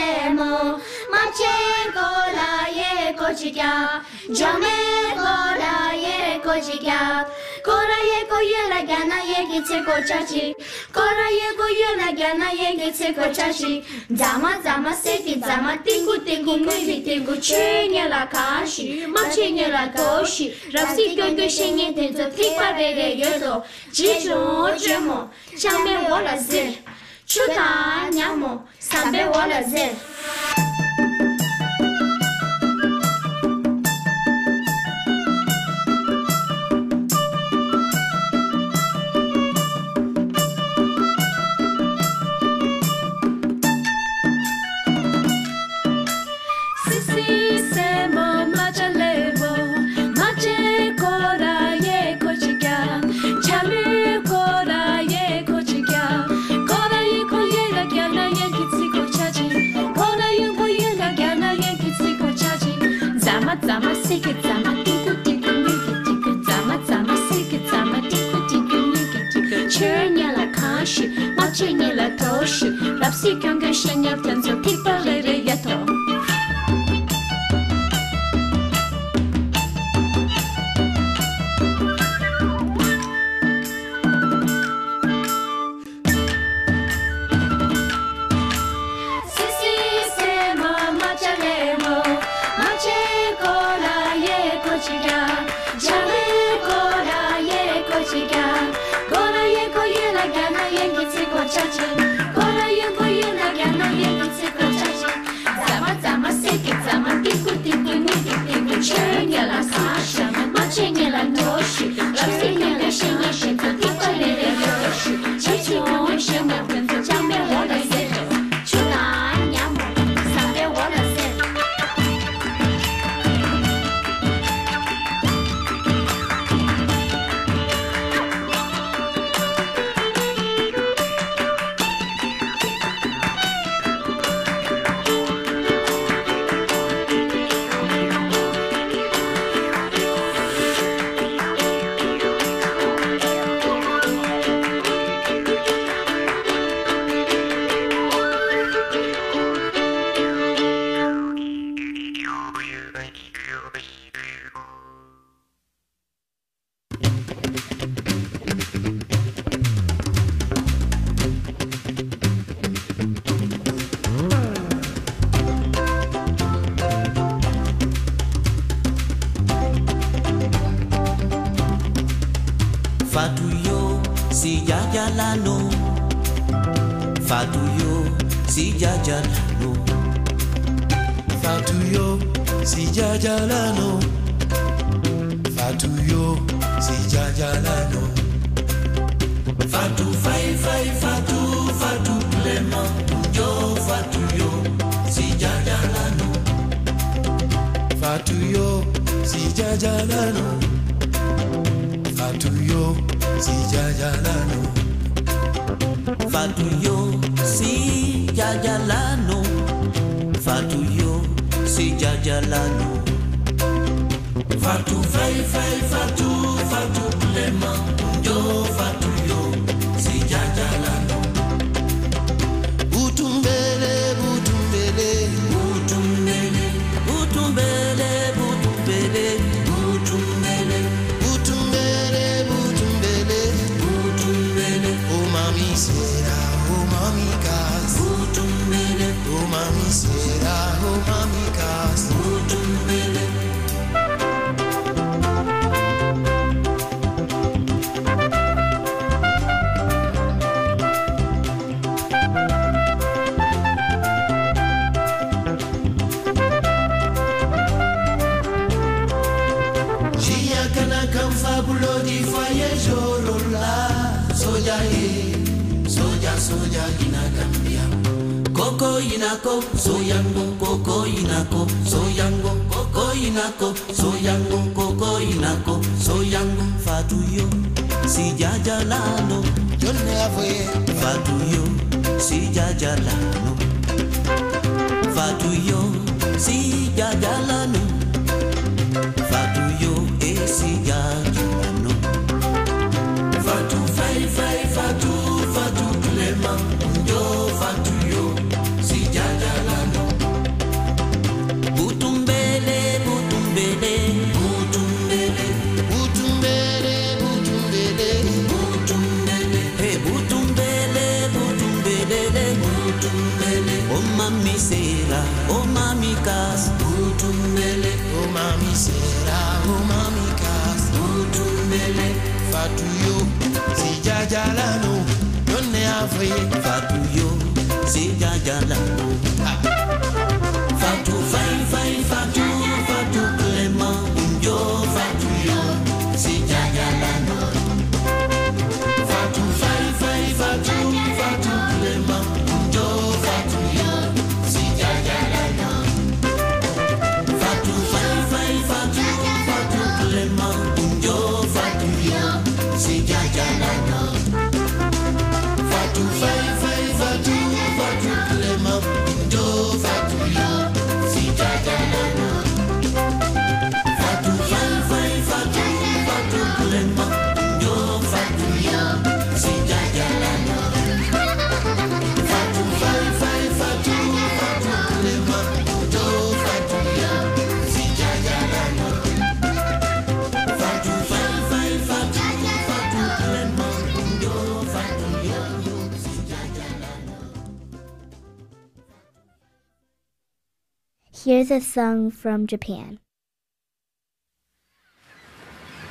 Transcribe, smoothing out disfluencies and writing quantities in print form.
lemo, mache kola ye kochikya, jame kola ye kochikya, kora ye koyela gana ye gitse kochachi, kora ye koyela gana ye gitse kochachi, zama zama seki zama tingu tingu mui tingu chenye la kashi, machenye la toshi, rapsi göngu shenye tenzo tikpa rere yodo, jijo jemo, chame wala zi. Chuta nyamo, sambe wala zi. Sisi semo macha lebo, mache kora ye kochika, chame kora ye kochika. Zama siki zama tiku tiku niki tiku zama zama siki zama tiku tiku niki tiku chenya la kashi machenye la toshi rapsi kyonga shenya tenzo tikpa lere yato. Fatuyo si jajalano, Fatuyo si jajalano, Fatuyo si jajalano, Fatuyo si jajalano, Fatu fai fai fatu fatu plema, yo Fatuyo si jajalano, Fatuyo si jajalano, Fatuyo si jajalano, Fatuyo si jajalano, Fatuyo si jajalano, Fatu fai fai fatu fatu plema, yo Fatuyo si jajalano, Butumbele, butumbele, butumbele, butumbele, butumbele, butumbele, butumbele, butumbele, butumbele, oh mami sera, oh mami kas, butumbele, oh mami sera, oh mami kas, butumbele. Fabulo di foye jorola, soja soja inagambia. Koko inako, soyango, koko inako, soyango, koko inako, soyango, koko inako, soyango. Fatuyo si jajalano, Yo never Fatuyo si jajalano, Fatuyo si jajalano, Fatuyo si jajalano, Fatu fai fai fatu fatu klema, yo Fatuyo si jajalano. Utumbele, O mami Sera, o mami Kas, utumbele, Oh mami Sera, oh mami Kas, utumbele, Fatou yo, si jajalano, yonne afre. Fatou yo, si jajala. Fatou fai fai Fatou, Fatou Clément, yo Fatou yo, si jajalano. Fatou fai fai Fatou, Fatou Clément, yo Fatou yo, si jajalano. Fatou fai fai Fatou, Fatou Clément, yo Fatou yo, si jajalano. Fatou fai fai Fatou, Fatou Clément, yo Fatou yo, si jajalano. Fatou fai fai Fatou, Fatou Clément, yo Fatou yo, si jajalano. Fatou fai fai Fatou, Fatou Clément, yo Fatou yo, si jajalano. Fatou fai fai Fatou, Fatou Clément, yo Fatou yo, si jajalano. Here's a song from Japan.